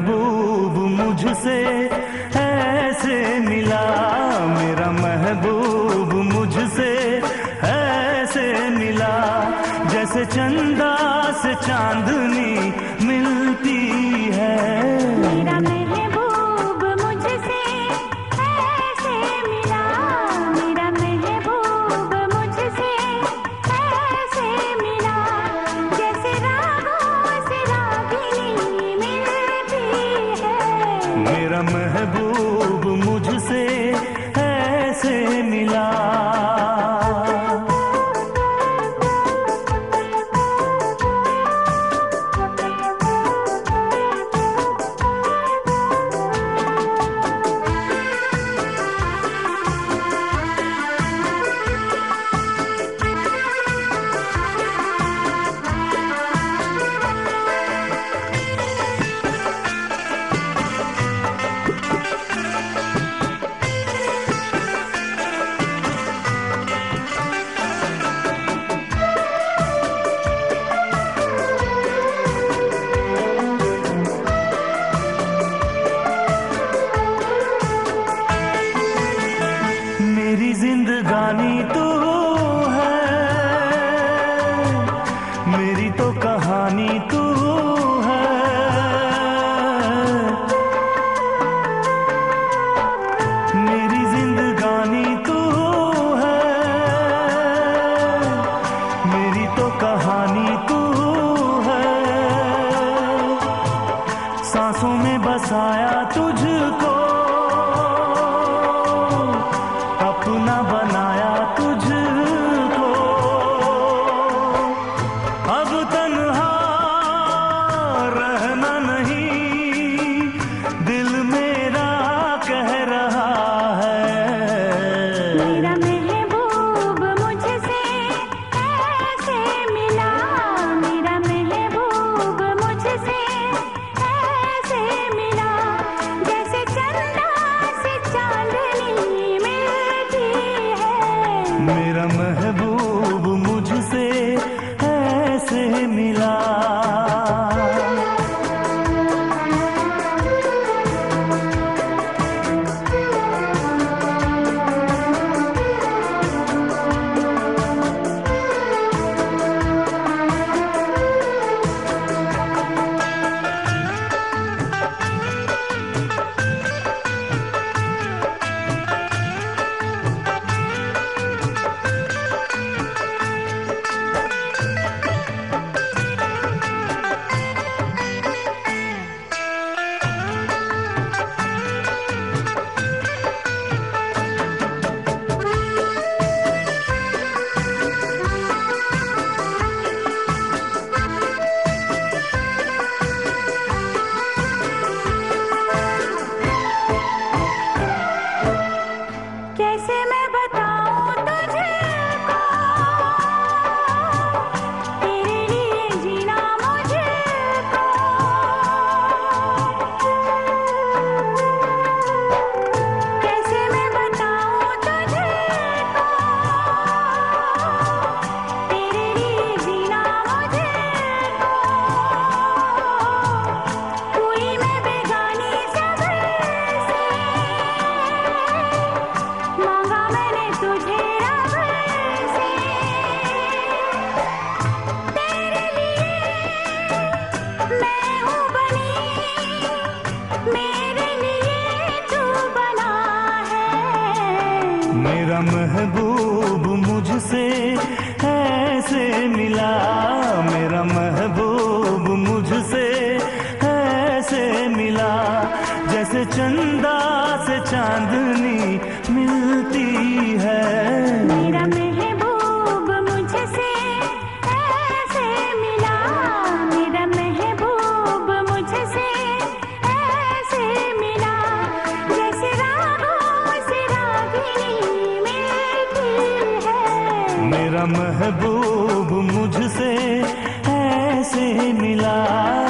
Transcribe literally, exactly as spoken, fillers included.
महबूब मुझसे ऐसे मिला, मेरा महबूब मुझसे ऐसे मिला, जैसे चंदा से चांदनी मिलती है। मेरा महबूब मुझसे ऐसे मिला, मेरा महबूब मुझसे ऐसे मिला, जैसे रागों से रागिनी मिलती है। मेरा महबूब मुझसे ऐसे मिला। मेरी जिंदगानी तू है, मेरी तो कहानी तू है, मेरी जिंदगानी तू है, मेरी तो कहानी तू है, सांसों में बसाया तुझको, अपना बनाया तुझको, अब तन्हा रहना नहीं, दिल मेरा कह रहा है। मेरा महबूब मुझसे ऐसे मिला, मेरा महबूब मुझसे ऐसे मिला, जैसे चंदा से चांदनी मिलती है। मेरा महबूब मुझसे ऐसे मिला। कैसे मैं बताऊं तुझको, तेरे लिए जीना मुझको, कैसे मैं बताऊं तुझको, तेरे लिए जीना मुझको, हुई मैं बेगानी सबसे, मांगा मैंने तुझे रब से, तेरे लिए मैं हूँ बनी, मेरे लिए तू बना है। मेरा महबूब मुझसे ऐसे मिला, मेरा महबूब मुझसे ऐसे मिला, जैसे चंदा से चांदनी मिलती है। मेरा महबूब मुझसे ऐसे मिला, मेरा महबूब मुझसे ऐसे मिला, जैसे रागों से रागिनी मिलती है। मेरा महबूब मुझसे ऐसे मिला।